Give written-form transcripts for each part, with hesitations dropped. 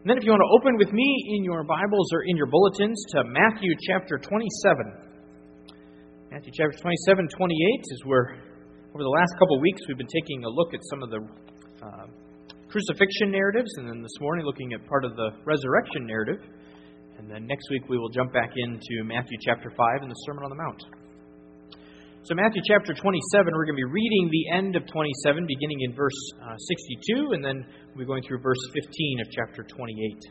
And then if you want to open with me in your Bibles or in your bulletins to Matthew chapter 27. Matthew chapter 27, 28 is where, over the last couple of weeks, we've been taking a look at some of the crucifixion narratives, and then this morning looking at part of the resurrection narrative. And then next week we will jump back into Matthew chapter 5 and the Sermon on the Mount. So Matthew chapter 27, we're going to be reading the end of 27, beginning in verse 62, and then we'll be going through verse 15 of chapter 28.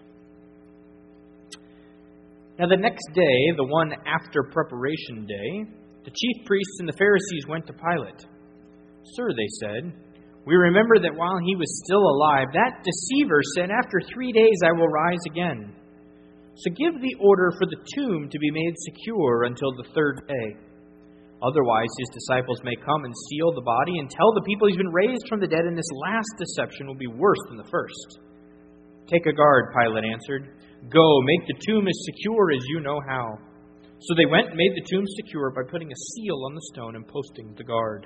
Now the next day, the one after preparation day, the chief priests and the Pharisees went to Pilate. "Sir," they said, "we remember that while he was still alive, that deceiver said, 'After 3 days I will rise again.' So give the order for the tomb to be made secure until the third day. Otherwise, his disciples may come and steal the body and tell the people he's been raised from the dead, and this last deception will be worse than the first." "Take a guard," Pilate answered. "Go, make the tomb as secure as you know how." So they went and made the tomb secure by putting a seal on the stone and posting the guard.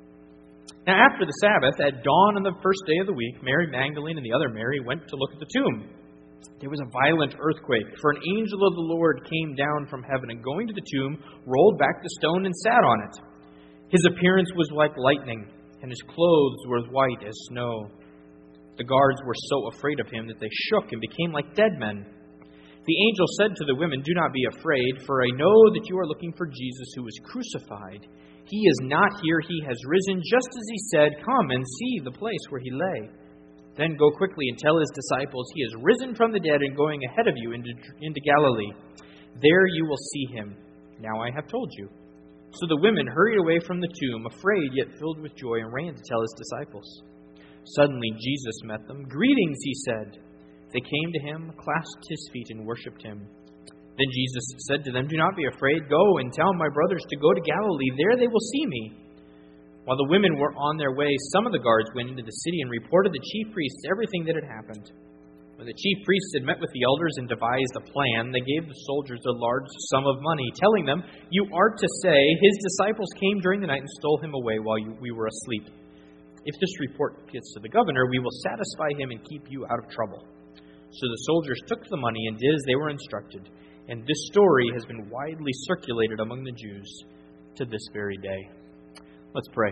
Now after the Sabbath, at dawn on the first day of the week, Mary Magdalene and the other Mary went to look at the tomb. There was a violent earthquake, for an angel of the Lord came down from heaven and, going to the tomb, rolled back the stone and sat on it. His appearance was like lightning, and his clothes were white as snow. The guards were so afraid of him that they shook and became like dead men. The angel said to the women, "Do not be afraid, for I know that you are looking for Jesus who was crucified. He is not here, he has risen, just as he said. Come and see the place where he lay. Then go quickly and tell his disciples, he is risen from the dead and going ahead of you into Galilee. There you will see him. Now I have told you." So the women hurried away from the tomb, afraid yet filled with joy, and ran to tell his disciples. Suddenly Jesus met them. "Greetings," he said. They came to him, clasped his feet, and worshipped him. Then Jesus said to them, "Do not be afraid. Go and tell my brothers to go to Galilee. There they will see me." While the women were on their way, some of the guards went into the city and reported to the chief priests everything that had happened. When the chief priests had met with the elders and devised a plan, they gave the soldiers a large sum of money, telling them, "You are to say, his disciples came during the night and stole him away while we were asleep. If this report gets to the governor, we will satisfy him and keep you out of trouble." So the soldiers took the money and did as they were instructed. And this story has been widely circulated among the Jews to this very day. Let's pray.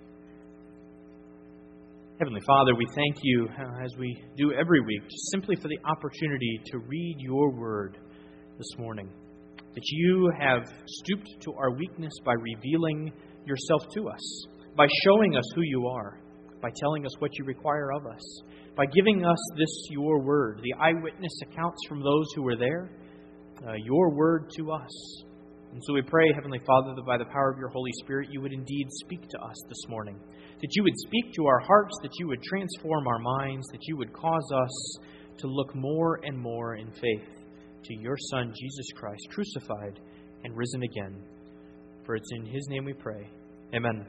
Heavenly Father, we thank you, as we do every week, just simply for the opportunity to read your word this morning. That you have stooped to our weakness by revealing yourself to us, by showing us who you are, by telling us what you require of us, by giving us this your word, the eyewitness accounts from those who were there, your word to us. And so we pray, Heavenly Father, that by the power of your Holy Spirit, you would indeed speak to us this morning. That you would speak to our hearts, that you would transform our minds, that you would cause us to look more and more in faith to your Son, Jesus Christ, crucified and risen again. For it's in his name we pray. Amen.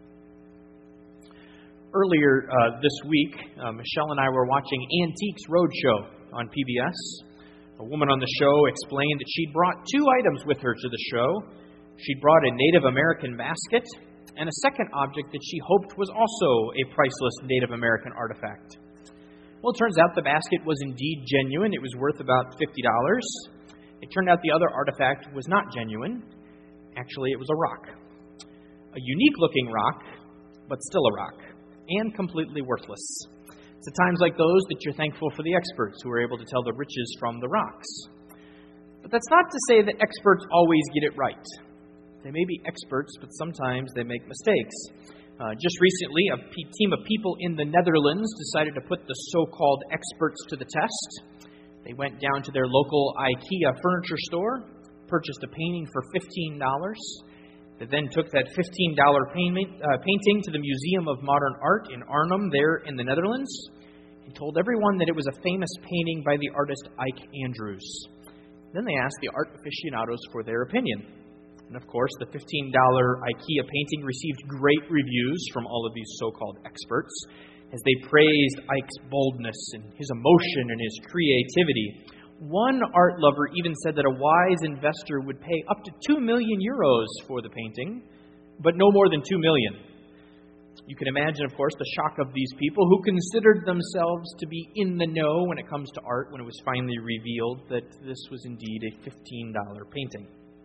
Earlier this week, Michelle and I were watching Antiques Roadshow on PBS. A woman on the show explained that she'd brought 2 items with her to the show. She'd brought a Native American basket and a second object that she hoped was also a priceless Native American artifact. Well, it turns out the basket was indeed genuine. It was worth about $50. It turned out the other artifact was not genuine. Actually, it was a rock. A unique-looking rock, but still a rock, and completely worthless. It's at times like those that you're thankful for the experts who are able to tell the riches from the rocks. But that's not to say that experts always get it right. They may be experts, but sometimes they make mistakes. Just recently, a team of people in the Netherlands decided to put the so-called experts to the test. They went down to their local IKEA furniture store, purchased a painting for $15. They then took that $15 painting to the Museum of Modern Art in Arnhem, there in the Netherlands, and told everyone that it was a famous painting by the artist Ike Andrews. Then they asked the art aficionados for their opinion. And of course, the $15 IKEA painting received great reviews from all of these so-called experts, as they praised Ike's boldness and his emotion and his creativity. One art lover even said that a wise investor would pay up to €2 million for the painting, but no more than $2 million. You can imagine, of course, the shock of these people who considered themselves to be in the know when it comes to art when it was finally revealed that this was indeed a $15 painting.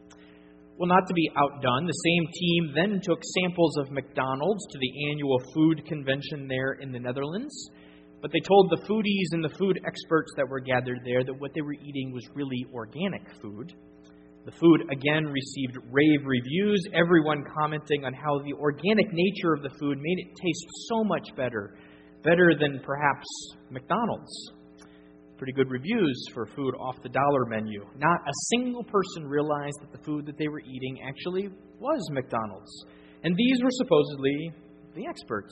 Well, not to be outdone, the same team then took samples of McDonald's to the annual food convention there in the Netherlands. But they told the foodies and the food experts that were gathered there that what they were eating was really organic food. The food, again, received rave reviews, everyone commenting on how the organic nature of the food made it taste so much better than perhaps McDonald's. Pretty good reviews for food off the dollar menu. Not a single person realized that the food that they were eating actually was McDonald's. And these were supposedly the experts.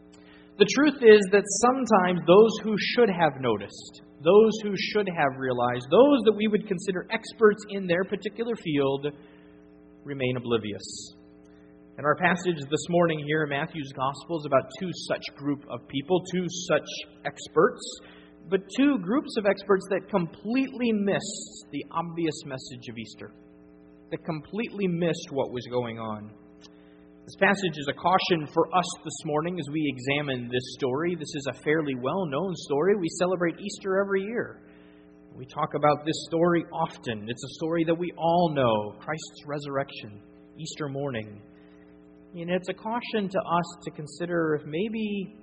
The truth is that sometimes those who should have noticed, those who should have realized, those that we would consider experts in their particular field, remain oblivious. And our passage this morning here in Matthew's Gospel is about two such group of people, two such experts, but two groups of experts that completely missed the obvious message of Easter, that completely missed what was going on. This passage is a caution for us this morning as we examine this story. This is a fairly well-known story. We celebrate Easter every year. We talk about this story often. It's a story that we all know, Christ's resurrection, Easter morning. And it's a caution to us to consider if maybe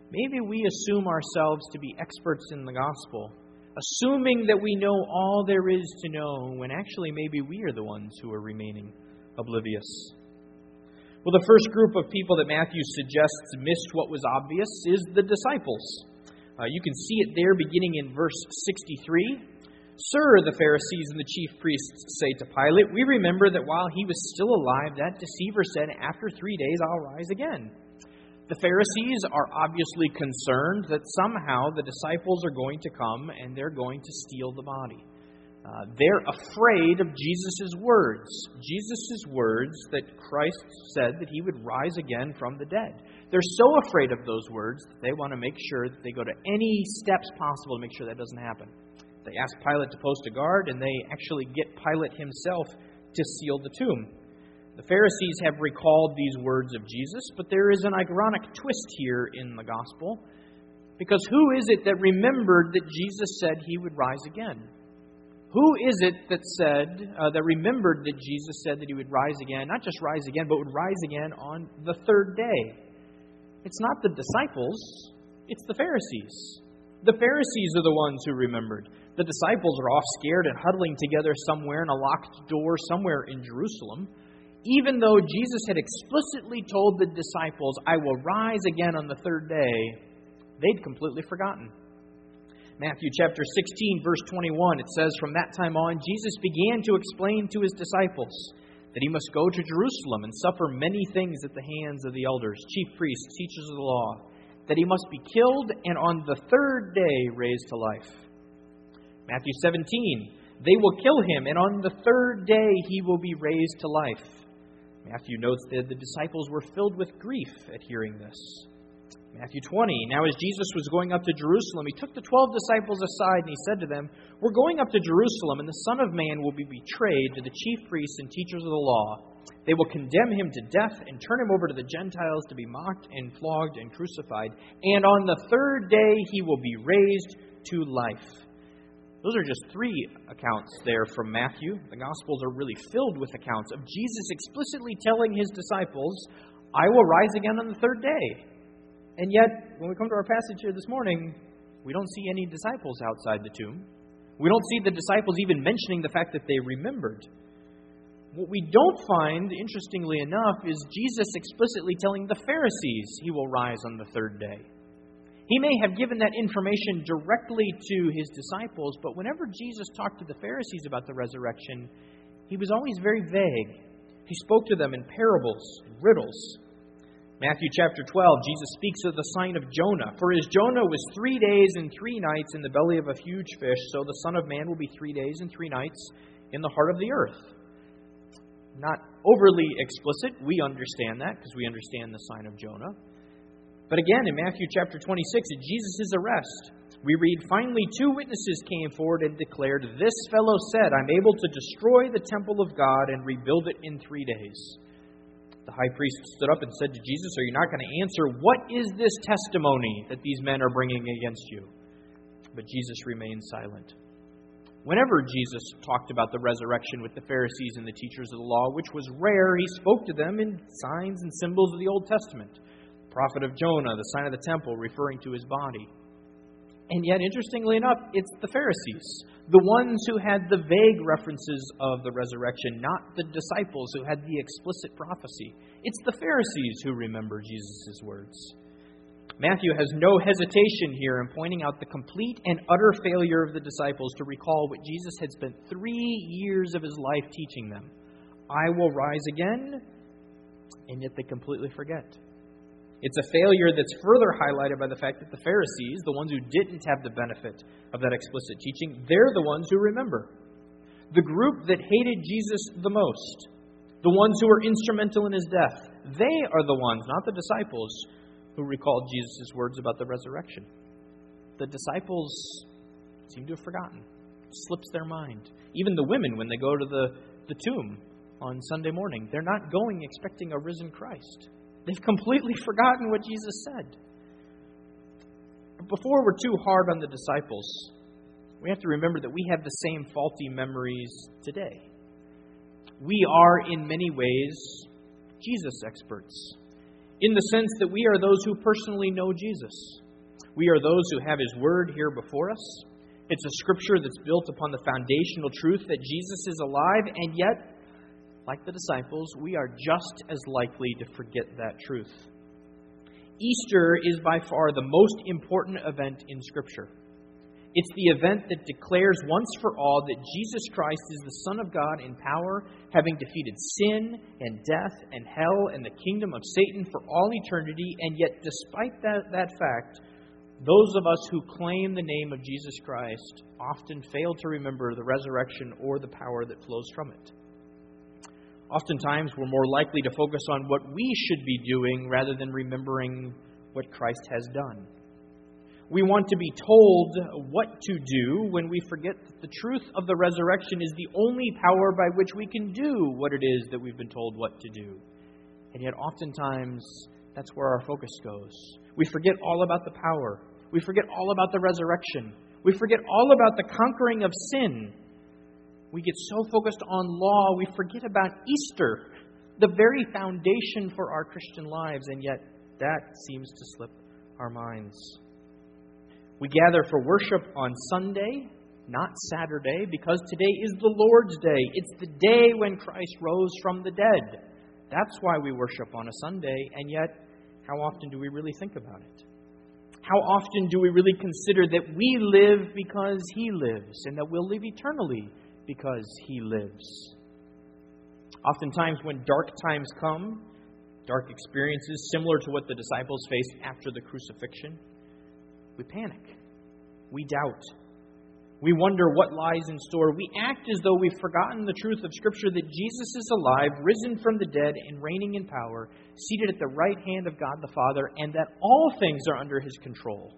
we assume ourselves to be experts in the gospel, assuming that we know all there is to know, when actually maybe we are the ones who are remaining oblivious. Well, the first group of people that Matthew suggests missed what was obvious is the disciples. You can see it there beginning in verse 63. "Sir," the Pharisees and the chief priests say to Pilate, "we remember that while he was still alive, that deceiver said, 'After 3 days I'll rise again.'" The Pharisees are obviously concerned that somehow the disciples are going to come and they're going to steal the body. They're afraid of Jesus' words. Jesus' words that Christ said that he would rise again from the dead. They're so afraid of those words that they want to make sure that they go to any steps possible to make sure that doesn't happen. They ask Pilate to post a guard, and they actually get Pilate himself to seal the tomb. The Pharisees have recalled these words of Jesus, but there is an ironic twist here in the gospel, because who is it that remembered that Jesus said he would rise again? Who is it that remembered that Jesus said that he would rise again, not just rise again, but would rise again on the third day? It's not the disciples, it's the Pharisees. The Pharisees are the ones who remembered. The disciples are off scared and huddling together somewhere in a locked door somewhere in Jerusalem. Even though Jesus had explicitly told the disciples, "I will rise again on the third day," they'd completely forgotten. Matthew chapter 16, verse 21, it says, "From that time on, Jesus began to explain to his disciples that he must go to Jerusalem and suffer many things at the hands of the elders, chief priests, teachers of the law, that he must be killed and on the third day raised to life." Matthew 17, "They will kill him, and on the third day he will be raised to life." Matthew notes that the disciples were filled with grief at hearing this. Matthew 20, "Now as Jesus was going up to Jerusalem, he took the 12 disciples aside and he said to them, 'We're going up to Jerusalem, and the Son of Man will be betrayed to the chief priests and teachers of the law. They will condemn him to death and turn him over to the Gentiles to be mocked and flogged and crucified. And on the third day he will be raised to life.'" Those are just 3 accounts there from Matthew. The Gospels are really filled with accounts of Jesus explicitly telling his disciples, "I will rise again on the third day." And yet, when we come to our passage here this morning, we don't see any disciples outside the tomb. We don't see the disciples even mentioning the fact that they remembered. What we don't find, interestingly enough, is Jesus explicitly telling the Pharisees he will rise on the third day. He may have given that information directly to his disciples, but whenever Jesus talked to the Pharisees about the resurrection, he was always very vague. He spoke to them in parables and riddles. Matthew chapter 12, Jesus speaks of the sign of Jonah. "For as Jonah was 3 days and 3 nights in the belly of a huge fish, so the Son of Man will be 3 days and 3 nights in the heart of the earth." Not overly explicit. We understand that because we understand the sign of Jonah. But again, in Matthew chapter 26, at Jesus' arrest, we read, "Finally 2 witnesses came forward and declared, 'This fellow said, I'm able to destroy the temple of God and rebuild it in 3 days.'" The high priest stood up and said to Jesus, "Are you not going to answer? What is this testimony that these men are bringing against you?" But Jesus remained silent. Whenever Jesus talked about the resurrection with the Pharisees and the teachers of the law, which was rare, he spoke to them in signs and symbols of the Old Testament. The prophet of Jonah, the sign of the temple, referring to his body. And yet, interestingly enough, it's the Pharisees, the ones who had the vague references of the resurrection, not the disciples who had the explicit prophecy. It's the Pharisees who remember Jesus' words. Matthew has no hesitation here in pointing out the complete and utter failure of the disciples to recall what Jesus had spent 3 years of his life teaching them. I will rise again, and yet they completely forget. It's a failure that's further highlighted by the fact that the Pharisees, the ones who didn't have the benefit of that explicit teaching, they're the ones who remember. The group that hated Jesus the most, the ones who were instrumental in his death, they are the ones, not the disciples, who recalled Jesus' words about the resurrection. The disciples seem to have forgotten. It slips their mind. Even the women, when they go to the tomb on Sunday morning, they're not going expecting a risen Christ. They've completely forgotten what Jesus said. But before we're too hard on the disciples, we have to remember that we have the same faulty memories today. We are, in many ways, Jesus experts, in the sense that we are those who personally know Jesus. We are those who have His Word here before us. It's a Scripture that's built upon the foundational truth that Jesus is alive, and yet, like the disciples, we are just as likely to forget that truth. Easter is by far the most important event in Scripture. It's the event that declares once for all that Jesus Christ is the Son of God in power, having defeated sin and death and hell and the kingdom of Satan for all eternity. And yet, despite that fact, those of us who claim the name of Jesus Christ often fail to remember the resurrection or the power that flows from it. Oftentimes, we're more likely to focus on what we should be doing rather than remembering what Christ has done. We want to be told what to do when we forget that the truth of the resurrection is the only power by which we can do what it is that we've been told what to do. And yet, oftentimes, that's where our focus goes. We forget all about the power. We forget all about the resurrection. We forget all about the conquering of sin. We get so focused on law, we forget about Easter, the very foundation for our Christian lives, and yet that seems to slip our minds. We gather for worship on Sunday, not Saturday, because today is the Lord's Day. It's the day when Christ rose from the dead. That's why we worship on a Sunday, and yet, how often do we really think about it? How often do we really consider that we live because He lives, and that we'll live eternally because He lives? Oftentimes when dark times come, dark experiences similar to what the disciples faced after the crucifixion, we panic. We doubt. We wonder what lies in store. We act as though we've forgotten the truth of Scripture that Jesus is alive, risen from the dead, and reigning in power, seated at the right hand of God the Father, and that all things are under His control.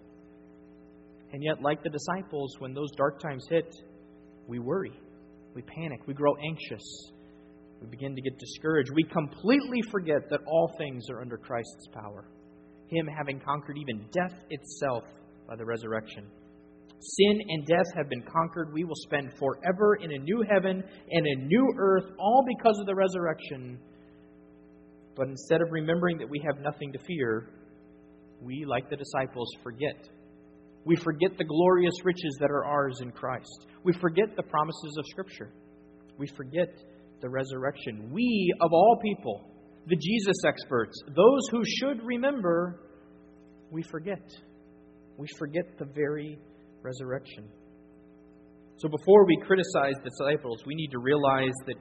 And yet, like the disciples, when those dark times hit, we worry. We panic. We grow anxious. We begin to get discouraged. We completely forget that all things are under Christ's power, Him having conquered even death itself by the resurrection. Sin and death have been conquered. We will spend forever in a new heaven and a new earth, all because of the resurrection. But instead of remembering that we have nothing to fear, we, like the disciples, forget. We forget the glorious riches that are ours in Christ. We forget the promises of Scripture. We forget the resurrection. We, of all people, the Jesus experts, those who should remember, we forget. We forget the very resurrection. So before we criticize the disciples, we need to realize that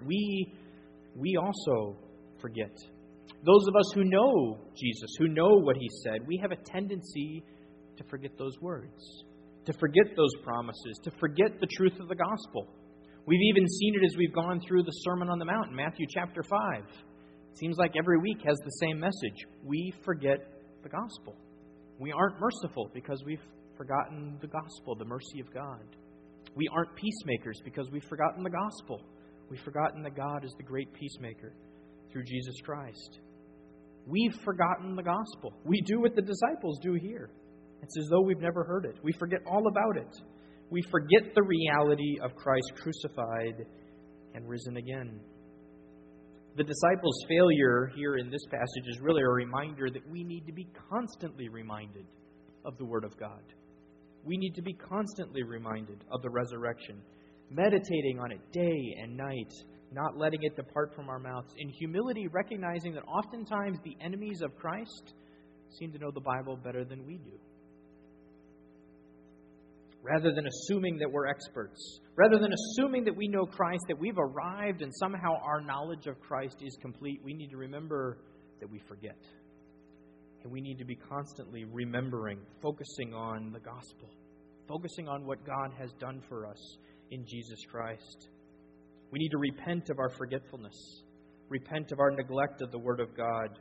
we also forget. Those of us who know Jesus, who know what He said, we have a tendency to forget those words, to forget those promises, to forget the truth of the gospel. We've even seen it as we've gone through the Sermon on the Mount in Matthew chapter 5. It seems like every week has the same message. We forget the gospel. We aren't merciful because we've forgotten the gospel, the mercy of God. We aren't peacemakers because we've forgotten the gospel. We've forgotten that God is the great peacemaker through Jesus Christ. we've forgotten the gospel. We do what the disciples do here. It's as though we've never heard it. We forget all about it. We forget the reality of Christ crucified and risen again. The disciples' failure here in this passage is really a reminder that we need to be constantly reminded of the Word of God. We need to be constantly reminded of the resurrection, meditating on it day and night, not letting it depart from our mouths, in humility recognizing that oftentimes the enemies of Christ seem to know the Bible better than we do. Rather than assuming that we're experts, rather than assuming that we know Christ, that we've arrived and somehow our knowledge of Christ is complete, we need to remember that we forget. And we need to be constantly remembering, focusing on the gospel, focusing on what God has done for us in Jesus Christ. We need to repent of our forgetfulness, repent of our neglect of the Word of God,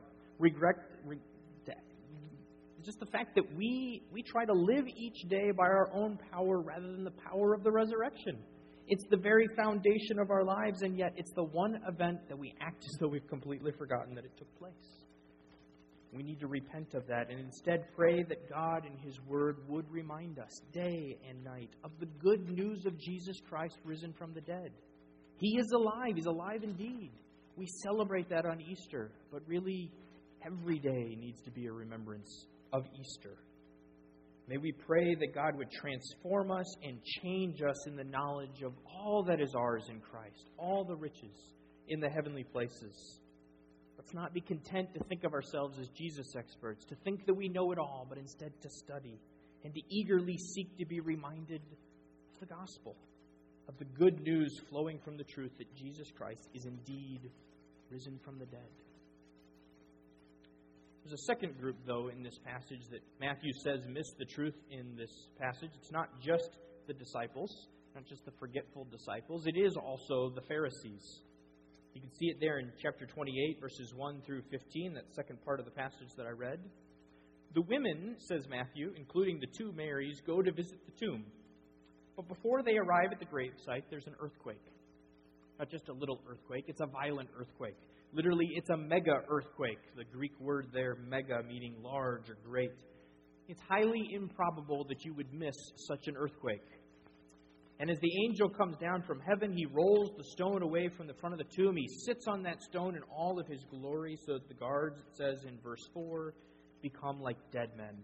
just the fact that we try to live each day by our own power rather than the power of the resurrection. It's the very foundation of our lives, and yet it's the one event that we act as though we've completely forgotten that it took place. We need to repent of that and instead pray that God in His Word would remind us day and night of the good news of Jesus Christ risen from the dead. He is alive. He's alive indeed. We celebrate that on Easter, but really every day needs to be a remembrance of Easter. May we pray that God would transform us and change us in the knowledge of all that is ours in Christ, all the riches in the heavenly places. Let's not be content to think of ourselves as Jesus experts, to think that we know it all, but instead to study and to eagerly seek to be reminded of the gospel, of the good news flowing from the truth that Jesus Christ is indeed risen from the dead. There's a second group, though, in this passage that Matthew says missed the truth in this passage. It's not just the disciples, not just the forgetful disciples. It is also the Pharisees. You can see it there in chapter 28, verses 1 through 15, that second part of the passage that I read. The women, says Matthew, including the two Marys, go to visit the tomb. But before they arrive at the gravesite, there's an earthquake. Not just a little earthquake, it's a violent earthquake. Literally, it's a mega earthquake. The Greek word there, mega, meaning large or great. It's highly improbable that you would miss such an earthquake. And as the angel comes down from heaven, he rolls the stone away from the front of the tomb. He sits on that stone in all of his glory, so that the guards, it says in verse 4, become like dead men.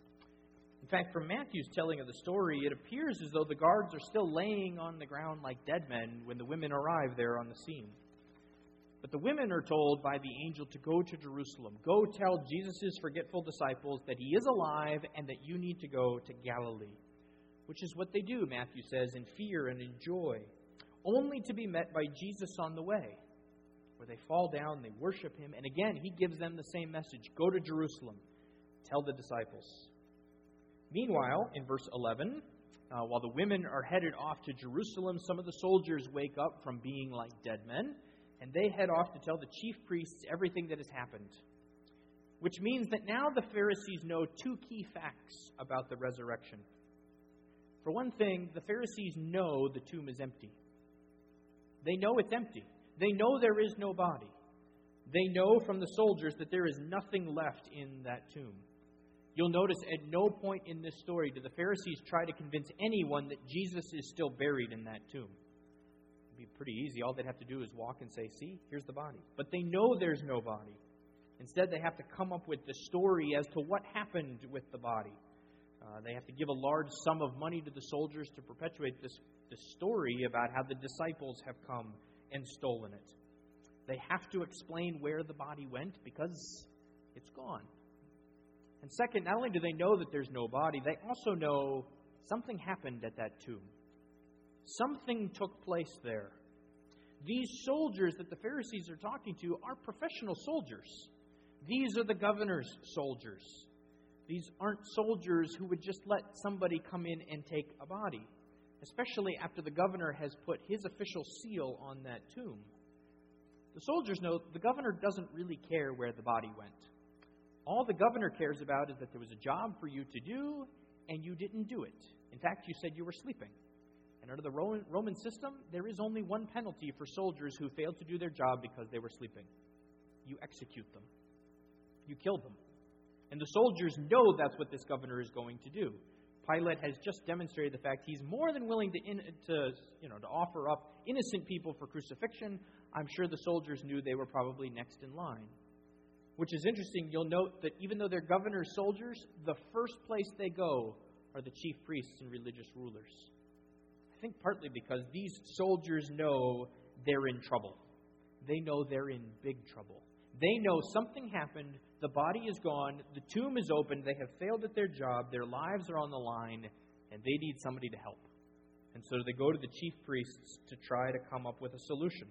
In fact, from Matthew's telling of the story, it appears as though the guards are still laying on the ground like dead men when the women arrive there on the scene. But the women are told by the angel to go to Jerusalem. Go tell Jesus' forgetful disciples that he is alive and that you need to go to Galilee. Which is what they do, Matthew says, in fear and in joy, only to be met by Jesus on the way, where they fall down, they worship him, and again, he gives them the same message. Go to Jerusalem. Tell the disciples. Meanwhile, in verse 11, while the women are headed off to Jerusalem, some of the soldiers wake up from being like dead men, and they head off to tell the chief priests everything that has happened. Which means that now the Pharisees know two key facts about the resurrection. For one thing, the Pharisees know the tomb is empty. They know it's empty. They know there is no body. They know from the soldiers that there is nothing left in that tomb. You'll notice at no point in this story do the Pharisees try to convince anyone that Jesus is still buried in that tomb. It'd be pretty easy. All they'd have to do is walk and say, see, here's the body. But they know there's no body. Instead, they have to come up with the story as to what happened with the body. They have to give a large sum of money to the soldiers to perpetuate this story about how the disciples have come and stolen it. They have to explain where the body went because it's gone. And second, not only do they know that there's no body, they also know something happened at that tomb. Something took place there. These soldiers that the Pharisees are talking to are professional soldiers. These are the governor's soldiers. These aren't soldiers who would just let somebody come in and take a body, especially after the governor has put his official seal on that tomb. The soldiers know the governor doesn't really care where the body went. All the governor cares about is that there was a job for you to do, and you didn't do it. In fact, you said you were sleeping. And under the Roman system, there is only one penalty for soldiers who failed to do their job because they were sleeping. You execute them. You killed them. And the soldiers know that's what this governor is going to do. Pilate has just demonstrated the fact he's more than willing to offer up innocent people for crucifixion. I'm sure the soldiers knew they were probably next in line. Which is interesting. You'll note that even though they're governor's soldiers, the first place they go are the chief priests and religious rulers. I think partly because these soldiers know they're in trouble. They know they're in big trouble. They know something happened, the body is gone, the tomb is open, they have failed at their job, their lives are on the line, and they need somebody to help. And so they go to the chief priests to try to come up with a solution.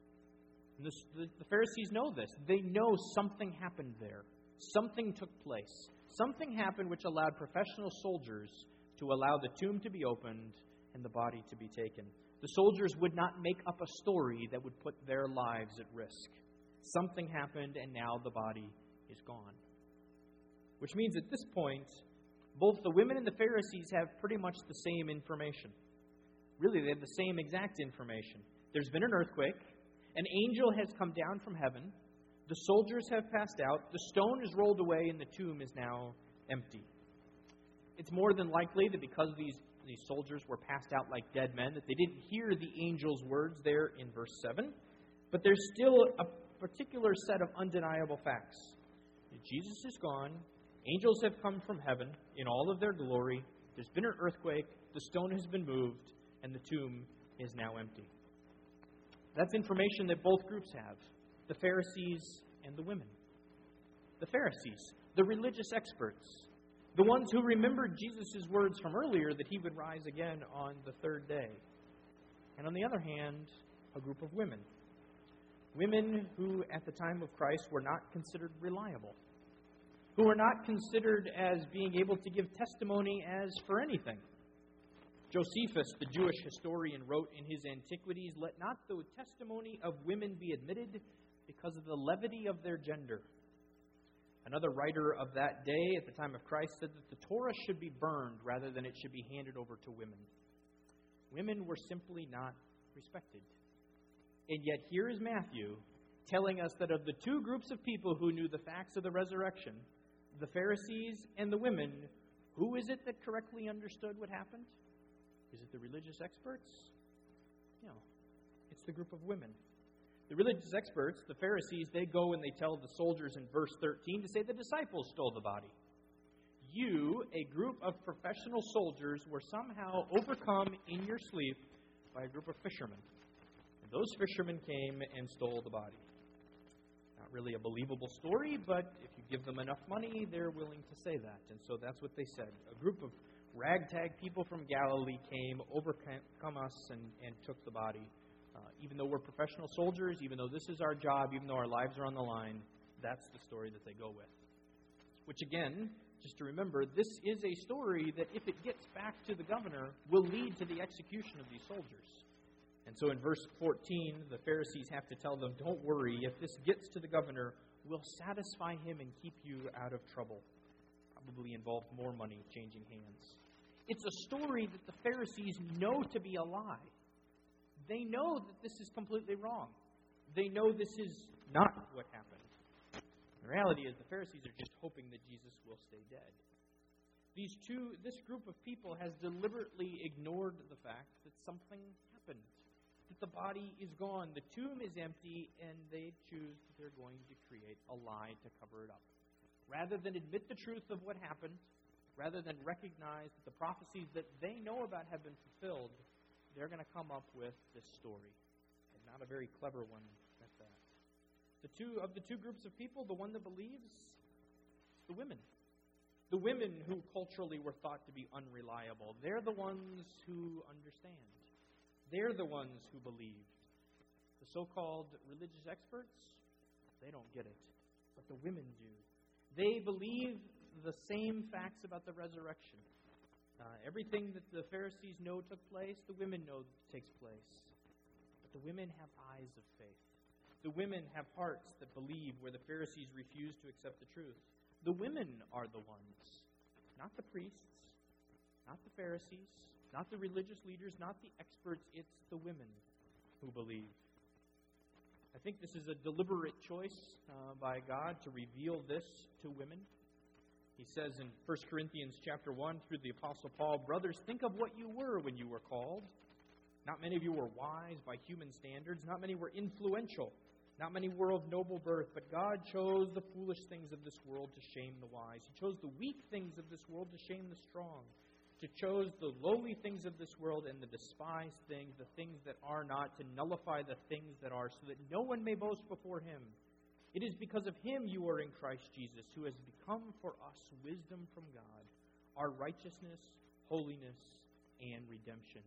And the Pharisees know this. They know something happened there. Something took place. Something happened which allowed professional soldiers to allow the tomb to be opened and the body to be taken. The soldiers would not make up a story that would put their lives at risk. Something happened, and now the body is gone. Which means at this point, both the women and the Pharisees have pretty much the same information. Really, they have the same exact information. There's been an earthquake. An angel has come down from heaven. The soldiers have passed out. The stone is rolled away, and the tomb is now empty. It's more than likely that because these soldiers were passed out like dead men, that they didn't hear the angel's words there in verse 7. But there's still a particular set of undeniable facts. Jesus is gone. Angels have come from heaven in all of their glory. There's been an earthquake. The stone has been moved, and the tomb is now empty. That's information that both groups have, the Pharisees and the women. The Pharisees, the religious experts, the ones who remembered Jesus' words from earlier that he would rise again on the third day. And on the other hand, a group of women. Women who, at the time of Christ, were not considered reliable, who were not considered as being able to give testimony as for anything. Josephus, the Jewish historian, wrote in his Antiquities, "Let not the testimony of women be admitted because of the levity of their gender." Another writer of that day, at the time of Christ, said that the Torah should be burned rather than it should be handed over to women. Women were simply not respected. And yet here is Matthew telling us that of the two groups of people who knew the facts of the resurrection, the Pharisees and the women, who is it that correctly understood what happened? Is it the religious experts? No, it's the group of women. The religious experts, the Pharisees, they go and they tell the soldiers in verse 13 to say the disciples stole the body. You, a group of professional soldiers, were somehow overcome in your sleep by a group of fishermen. And those fishermen came and stole the body. Not really a believable story, but if you give them enough money, they're willing to say that. And so that's what they said. A group of ragtag people from Galilee came, overcome us, and took the body. Even though we're professional soldiers, even though this is our job, even though our lives are on the line, that's the story that they go with. Which again, just to remember, this is a story that if it gets back to the governor, will lead to the execution of these soldiers. And so in verse 14, the Pharisees have to tell them, don't worry, if this gets to the governor, we'll satisfy him and keep you out of trouble. Probably involved more money changing hands. It's a story that the Pharisees know to be a lie. They know that this is completely wrong. They know this is not what happened. The reality is the Pharisees are just hoping that Jesus will stay dead. This group of people has deliberately ignored the fact that something happened, that the body is gone, the tomb is empty, and they choose that they're going to create a lie to cover it up. Rather than admit the truth of what happened, rather than recognize that the prophecies that they know about have been fulfilled, they're going to come up with this story. And not a very clever one at that. Of the two groups of people, the one that believes, the women. The women who culturally were thought to be unreliable. They're the ones who understand. They're the ones who believed. The so-called religious experts, they don't get it. But the women do. They believe the same facts about the resurrection. Everything that the Pharisees know took place, the women know takes place. But the women have eyes of faith. The women have hearts that believe where the Pharisees refuse to accept the truth. The women are the ones, not the priests, not the Pharisees, not the religious leaders, not the experts. It's the women who believe. I think this is a deliberate choice by God to reveal this to women. He says in 1 Corinthians chapter 1 through the Apostle Paul, "Brothers, think of what you were when you were called. Not many of you were wise by human standards. Not many were influential. Not many were of noble birth. But God chose the foolish things of this world to shame the wise. He chose the weak things of this world to shame the strong. He chose the lowly things of this world and the despised things, the things that are not, to nullify the things that are, so that no one may boast before Him. It is because of Him you are in Christ Jesus, who has become for us wisdom from God, our righteousness, holiness, and redemption."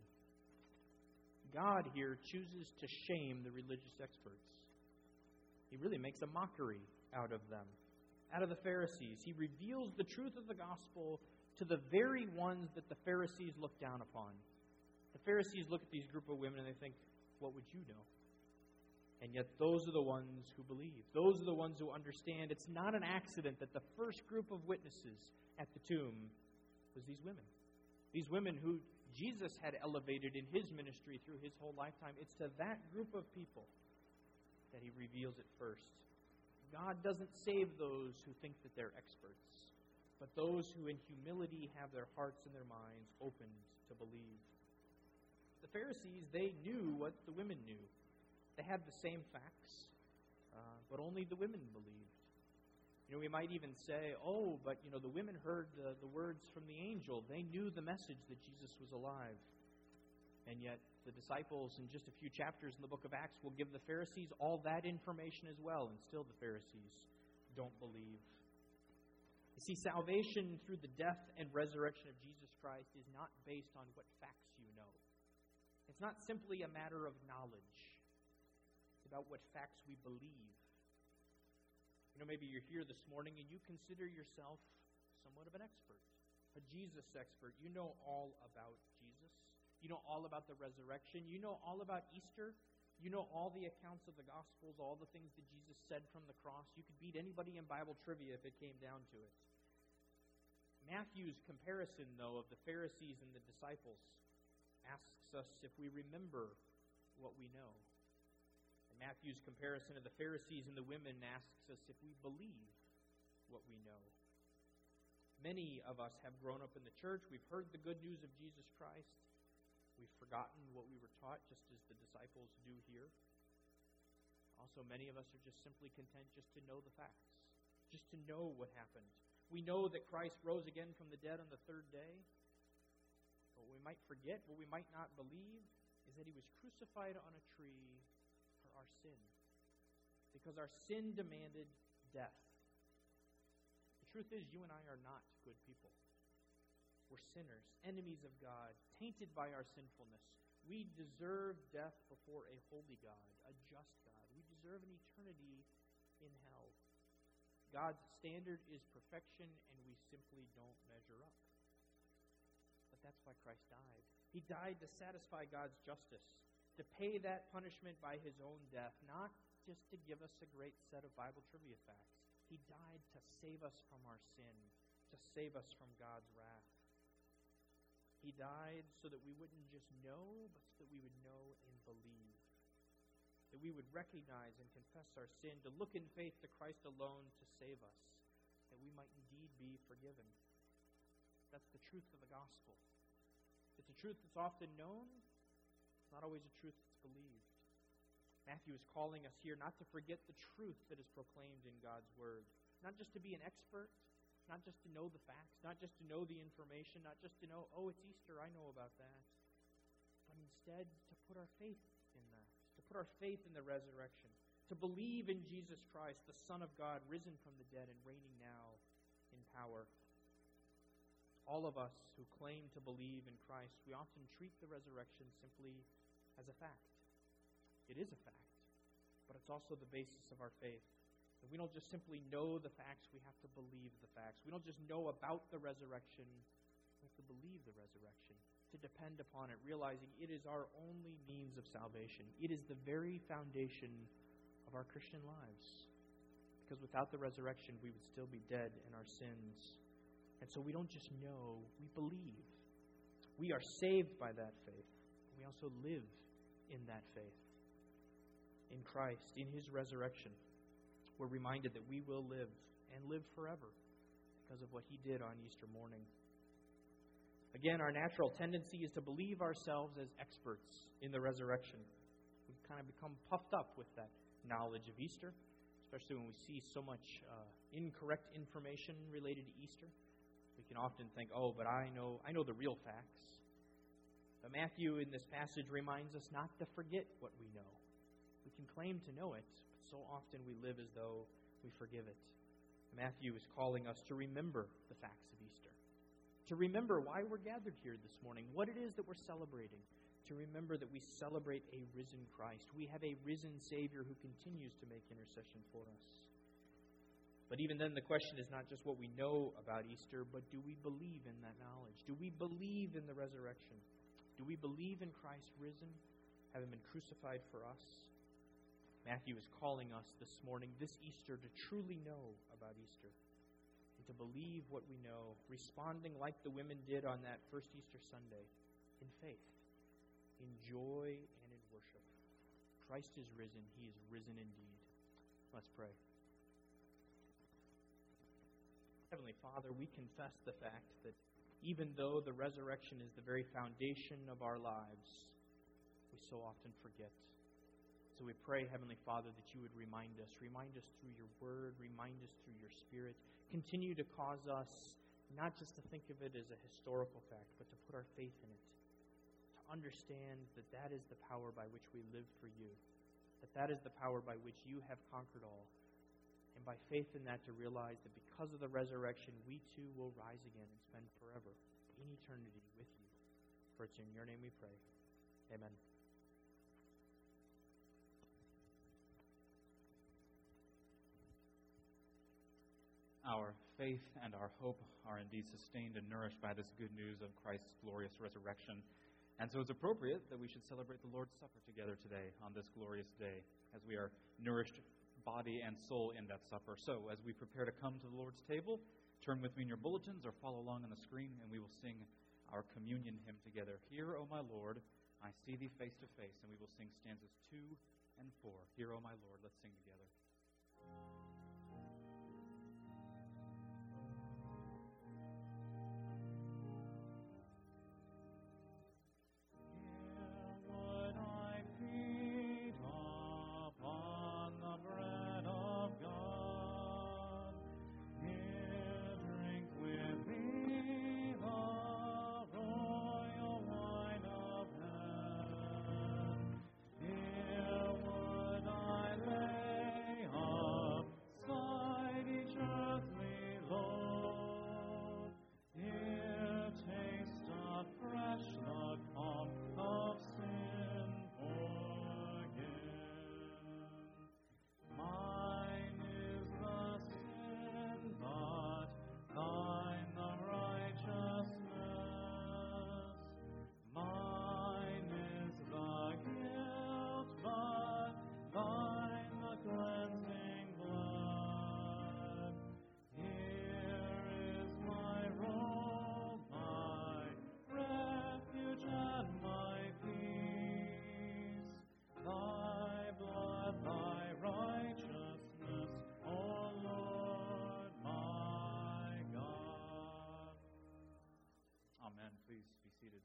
God here chooses to shame the religious experts. He really makes a mockery out of them, out of the Pharisees. He reveals the truth of the gospel to the very ones that the Pharisees look down upon. The Pharisees look at these group of women and they think, what would you know? And yet those are the ones who believe. Those are the ones who understand it's not an accident that the first group of witnesses at the tomb was these women. These women who Jesus had elevated in His ministry through His whole lifetime. It's to that group of people that He reveals it first. God doesn't save those who think that they're experts, but those who in humility have their hearts and their minds opened to believe. The Pharisees, they knew what the women knew. They had the same facts, but only the women believed. We might even say, the women heard the words from the angel. They knew the message that Jesus was alive. And yet the disciples in just a few chapters in the book of Acts will give the Pharisees all that information as well, and still the Pharisees don't believe. You see, salvation through the death and resurrection of Jesus Christ is not based on what facts you know. It's not simply a matter of knowledge. It's about what facts we believe. Maybe you're here this morning and you consider yourself somewhat of an expert, a Jesus expert. You know all about Jesus. You know all about the resurrection. You know all about Easter. You know all the accounts of the Gospels, all the things that Jesus said from the cross. You could beat anybody in Bible trivia if it came down to it. Matthew's comparison, though, of the Pharisees and the disciples asks us if we remember what we know. And Matthew's comparison of the Pharisees and the women asks us if we believe what we know. Many of us have grown up in the church. We've heard the good news of Jesus Christ. We've forgotten what we were taught, just as the disciples do here. Also, many of us are just simply content just to know the facts, just to know what happened. We know that Christ rose again from the dead on the third day. But what we might forget, what we might not believe, is that He was crucified on a tree for our sin, because our sin demanded death. The truth is, you and I are not good people. We're sinners, enemies of God, tainted by our sinfulness. We deserve death before a holy God, a just God. We deserve an eternity in hell. God's standard is perfection, and we simply don't measure up. But that's why Christ died. He died to satisfy God's justice, to pay that punishment by His own death, not just to give us a great set of Bible trivia facts. He died to save us from our sin, to save us from God's wrath. He died so that we wouldn't just know, but so that we would know and believe. That we would recognize and confess our sin, to look in faith to Christ alone to save us, that we might indeed be forgiven. That's the truth of the gospel. It's a truth that's often known. It's not always a truth that's believed. Matthew is calling us here not to forget the truth that is proclaimed in God's Word. Not just to be an expert, not just to know the facts, not just to know the information, not just to know, it's Easter, I know about that. But instead to put our faith in that, to put our faith in the resurrection, to believe in Jesus Christ, the Son of God, risen from the dead and reigning now in power. All of us who claim to believe in Christ, we often treat the resurrection simply as a fact. It is a fact, but it's also the basis of our faith. And we don't just simply know the facts, we have to believe the facts. We don't just know about the resurrection, we have to believe the resurrection, to depend upon it, realizing it is our only means of salvation. It is the very foundation of our Christian lives. Because without the resurrection, we would still be dead in our sins. And so we don't just know, we believe. We are saved by that faith. We also live in that faith. in Christ, in His resurrection, we're reminded that we will live and live forever because of what He did on Easter morning. Again, our natural tendency is to believe ourselves as experts in the resurrection. We've kind of become puffed up with that knowledge of Easter, especially when we see so much incorrect information related to Easter. We can often think, oh, but I know the real facts. But Matthew in this passage reminds us not to forget what we know. We can claim to know it, but so often we live as though we forgive it. Matthew is calling us to remember the facts of Easter, to remember why we're gathered here this morning, what it is that we're celebrating, to remember that we celebrate a risen Christ. We have a risen Savior who continues to make intercession for us. But even then, the question is not just what we know about Easter, but do we believe in that knowledge? Do we believe in the resurrection? Do we believe in Christ risen, having been crucified for us? Matthew is calling us this morning, this Easter, to truly know about Easter and to believe what we know, responding like the women did on that first Easter Sunday, in faith, in joy, and in worship. Christ is risen. He is risen indeed. Let's pray. Heavenly Father, we confess the fact that even though the resurrection is the very foundation of our lives, we so often forget. So we pray, Heavenly Father, that you would remind us through your word, remind us through your Spirit. Continue to cause us not just to think of it as a historical fact, but to put our faith in it. To understand that that is the power by which we live for you. That is the power by which you have conquered all. And by faith in that, to realize that because of the resurrection, we too will rise again and spend forever in eternity with you. For it's in your name we pray. Amen. Our faith and our hope are indeed sustained and nourished by this good news of Christ's glorious resurrection. And so it's appropriate that we should celebrate the Lord's Supper together today on this glorious day, as we are nourished body and soul in that supper. So as we prepare to come to the Lord's table, turn with me in your bulletins or follow along on the screen, and we will sing our communion hymn together. Hear, O my Lord, I see thee face to face. And we will sing stanzas 2 and 4. Hear, O my Lord. Let's sing together. Amen. Please be seated.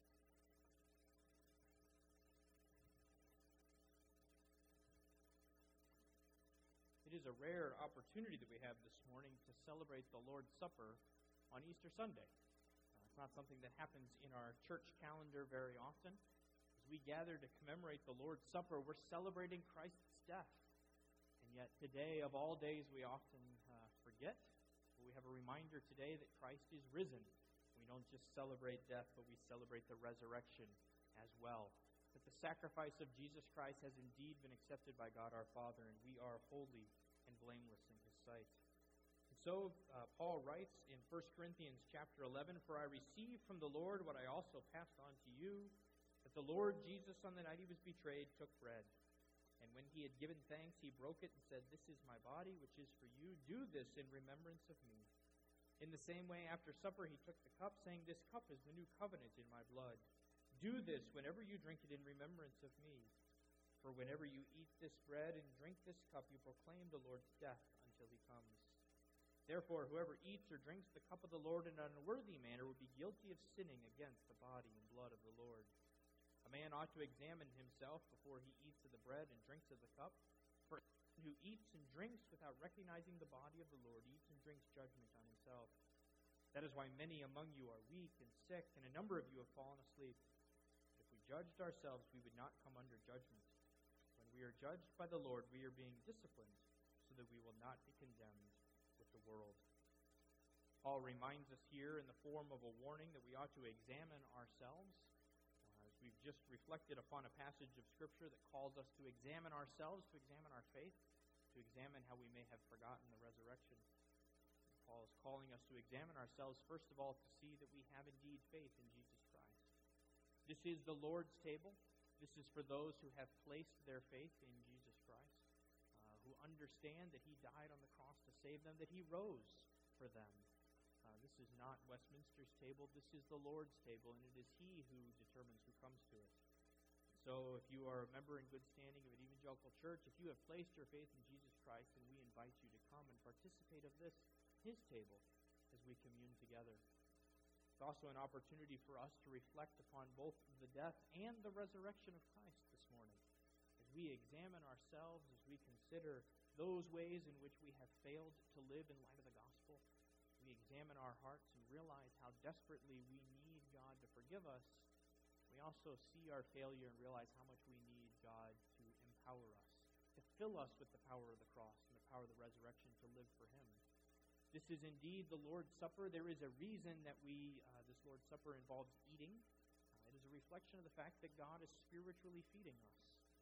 It is a rare opportunity that we have this morning to celebrate the Lord's Supper on Easter Sunday. It's not something that happens in our church calendar very often. As we gather to commemorate the Lord's Supper, we're celebrating Christ's death. And yet today, of all days, we often forget. But we have a reminder today that Christ is risen. We don't just celebrate death, but we celebrate the resurrection as well. That the sacrifice of Jesus Christ has indeed been accepted by God our Father, and we are holy and blameless in His sight. And so Paul writes in 1 Corinthians chapter 11, "For I received from the Lord what I also passed on to you, that the Lord Jesus, on the night He was betrayed, took bread. And when He had given thanks, He broke it and said, 'This is my body, which is for you. Do this in remembrance of me.' In the same way, after supper, He took the cup, saying, 'This cup is the new covenant in my blood. Do this whenever you drink it in remembrance of me. For whenever you eat this bread and drink this cup, you proclaim the Lord's death until he comes. Therefore, whoever eats or drinks the cup of the Lord in an unworthy manner would be guilty of sinning against the body and blood of the Lord. A man ought to examine himself before he eats of the bread and drinks of the cup. For anyone who eats and drinks without recognizing the body of the Lord eats and drinks judgment on himself. That is why many among you are weak and sick, and a number of you have fallen asleep. If we judged ourselves, we would not come under judgment. When we are judged by the Lord, we are being disciplined so that we will not be condemned with the world. Paul reminds us here in the form of a warning that we ought to examine ourselves. As we've just reflected upon a passage of Scripture that calls us to examine ourselves, to examine our faith, to examine how we may have forgotten the resurrection. Paul is calling us to examine ourselves, first of all, to see that we have indeed faith in Jesus Christ. This is the Lord's table. This is for those who have placed their faith in Jesus Christ, who understand that he died on the cross to save them, that he rose for them. This is not Westminster's table. This is the Lord's table, and it is he who determines who comes to it. So if you are a member in good standing of an evangelical church, if you have placed your faith in Jesus Christ, then we invite you to come and participate of this, his table, as we commune together. It's also an opportunity for us to reflect upon both the death and the resurrection of Christ this morning. As we examine ourselves, as we consider those ways in which we have failed to live in light of the gospel, we examine our hearts and realize how desperately we need God to forgive us. We also see our failure and realize how much we need God to empower us, to fill us with the power of the cross and the power of the resurrection to live for him. This is indeed the Lord's Supper. There is a reason that this Lord's Supper involves eating. It is a reflection of the fact that God is spiritually feeding us.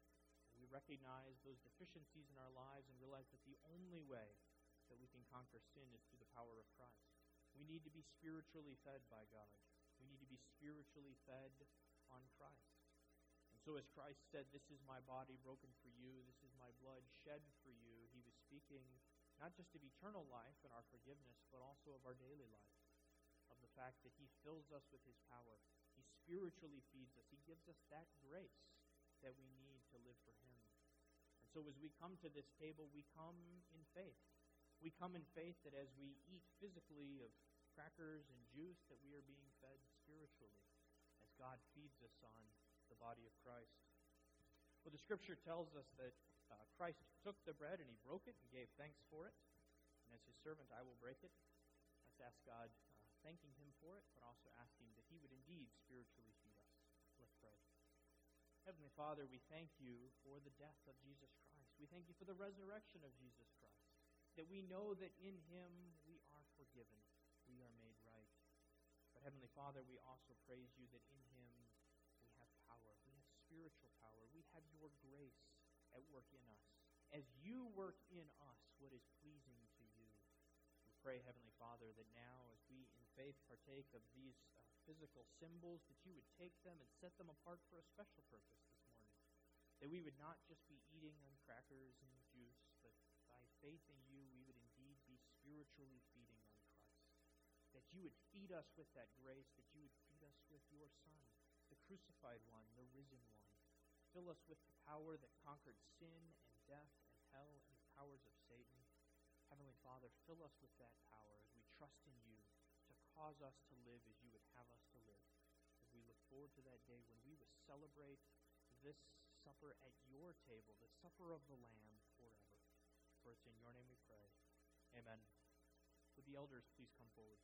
We recognize those deficiencies in our lives and realize that the only way that we can conquer sin is through the power of Christ. We need to be spiritually fed by God. We need to be spiritually fed on Christ. And so as Christ said, "This is my body broken for you, this is my blood shed for you," he was speaking not just of eternal life and our forgiveness, but also of our daily life, of the fact that he fills us with his power. He spiritually feeds us. He gives us that grace that we need to live for him. And so as we come to this table, we come in faith. We come in faith that as we eat physically of crackers and juice, that we are being fed spiritually, as God feeds us on the body of Christ. Well, the Scripture tells us that Christ took the bread and he broke it and gave thanks for it. And as his servant, I will break it. Let's ask God, thanking him for it, but also asking that he would indeed spiritually feed us. Let's pray. Heavenly Father, we thank you for the death of Jesus Christ. We thank you for the resurrection of Jesus Christ, that we know that in him we are forgiven, we are made right. But Heavenly Father, we also praise you that in him we have power, we have spiritual power, we have your grace at work in us. As you work in us what is pleasing to you. We pray, Heavenly Father, that now as we in faith partake of these physical symbols, that you would take them and set them apart for a special purpose this morning. That we would not just be eating on crackers and juice, but by faith in you, we would indeed be spiritually feeding on Christ. That you would feed us with that grace, that you would feed us with your Son, the crucified one, the risen one. Fill us with the power that conquered sin and death and hell and the powers of Satan. Heavenly Father, fill us with that power as we trust in you to cause us to live as you would have us to live. As we look forward to that day when we will celebrate this supper at your table, the supper of the Lamb forever. For it's in your name we pray. Amen. Would the elders please come forward?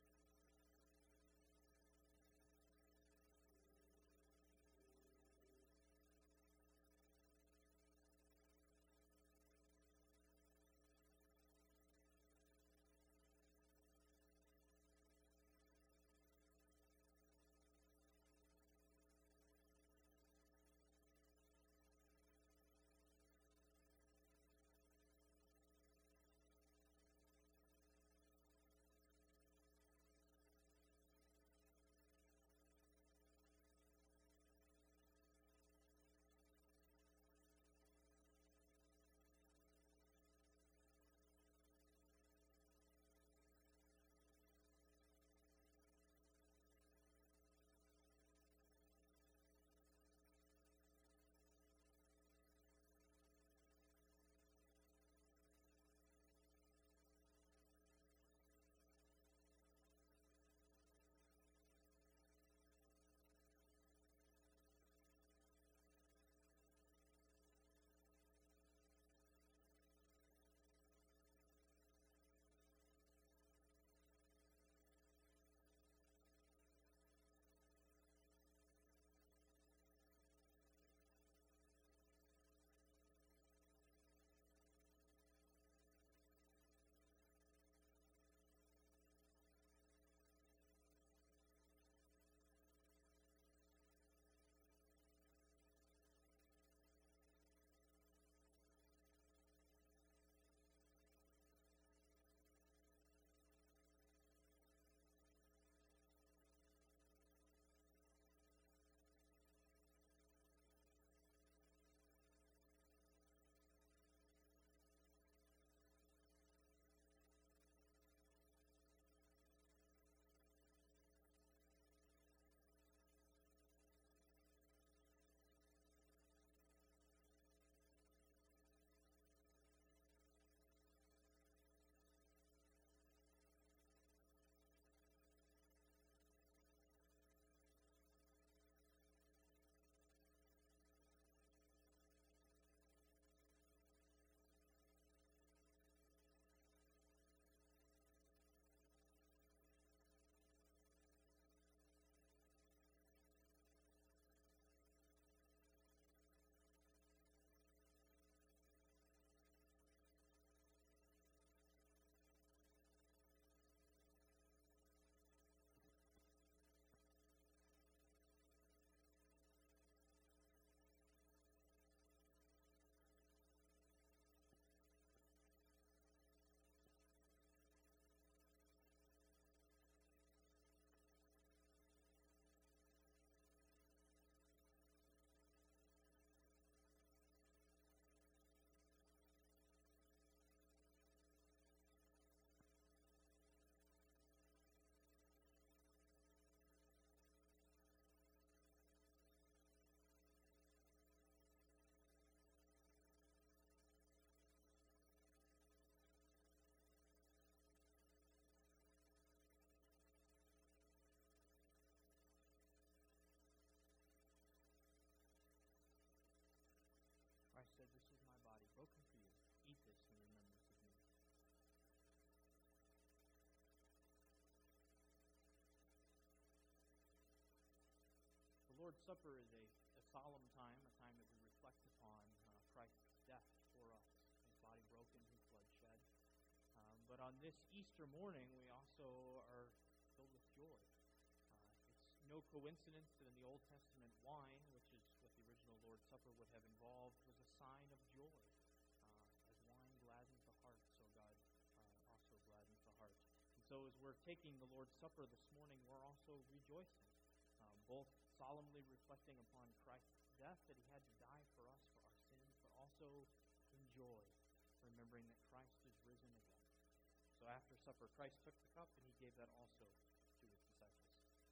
Lord's Supper is a solemn time, a time that we reflect upon Christ's death for us, His body broken, His blood shed. But on this Easter morning, we also are filled with joy. It's no coincidence that in the Old Testament, wine, which is what the original Lord's Supper would have involved, was a sign of joy. As wine gladdens the heart, so God also gladdens the heart. And so as we're taking the Lord's Supper this morning, we're also rejoicing, both solemnly reflecting upon Christ's death, that He had to die for us, for our sins, but also in joy, remembering that Christ is risen again. So after supper, Christ took the cup, and He gave that also to His disciples.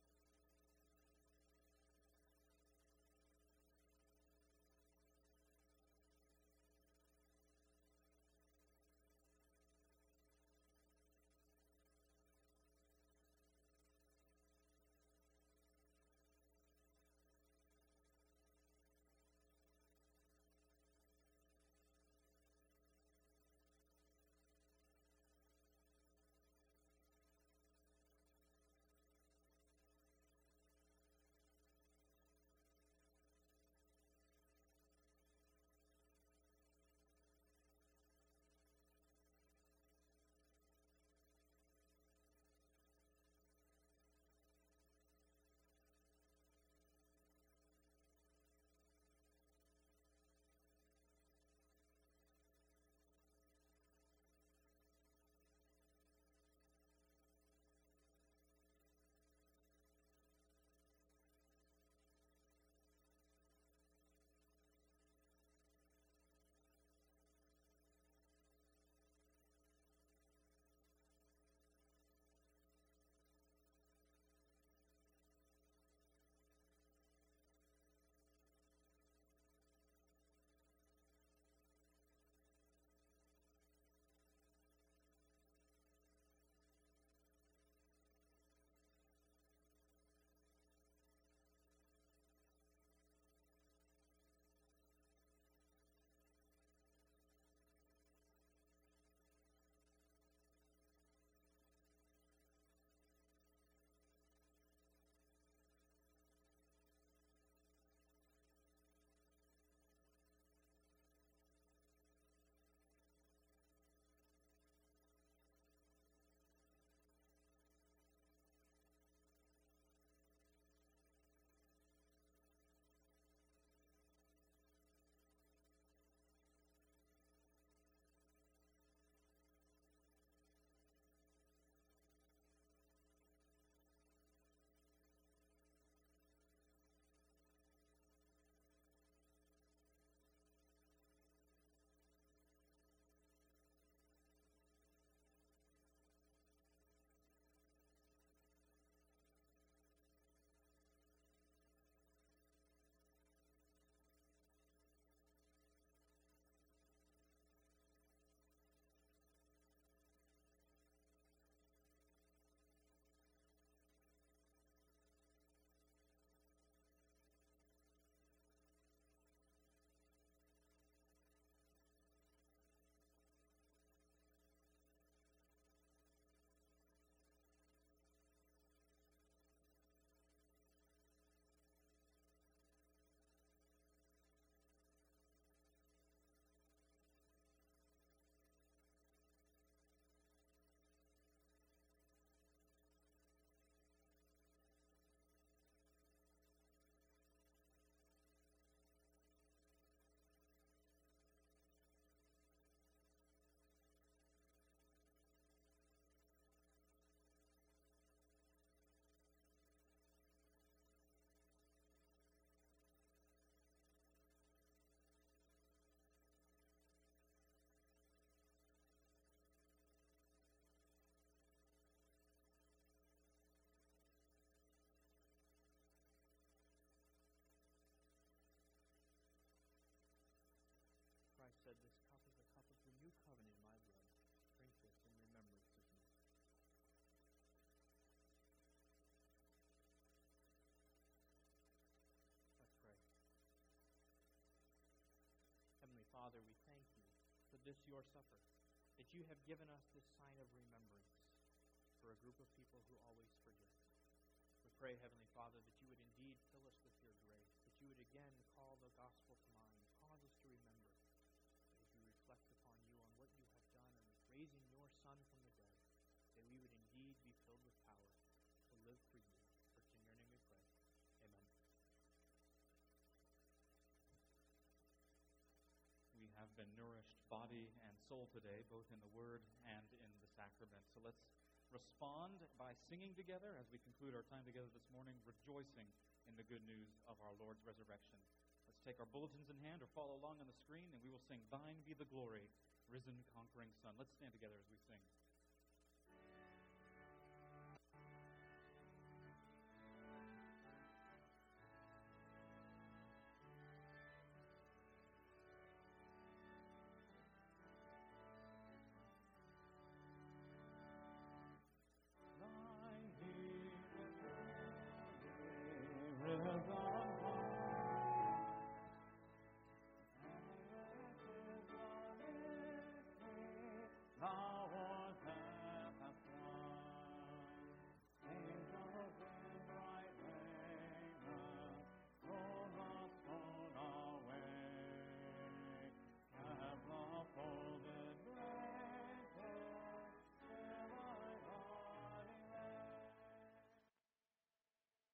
Christ said, "This cup is a cup of the new covenant in my blood. Drink this in remembrance of me." Let's pray. Heavenly Father, we thank You for this Your supper, that You have given us this sign of remembrance for a group of people who always forget. We pray, Heavenly Father, that You would indeed fill us with Your grace, again call the gospel to mind. Cause us to remember as we reflect upon you, on what you have done in raising your Son from the dead, that we would indeed be filled with power to live for you. For it's in your name we pray. Amen. We have been nourished body and soul today, both in the Word and in the sacrament. So let's respond by singing together as we conclude our time together this morning, rejoicing in the good news of our Lord's resurrection. Let's take our bulletins in hand or follow along on the screen, and we will sing, Thine be the glory, risen conquering Son. Let's stand together as we sing.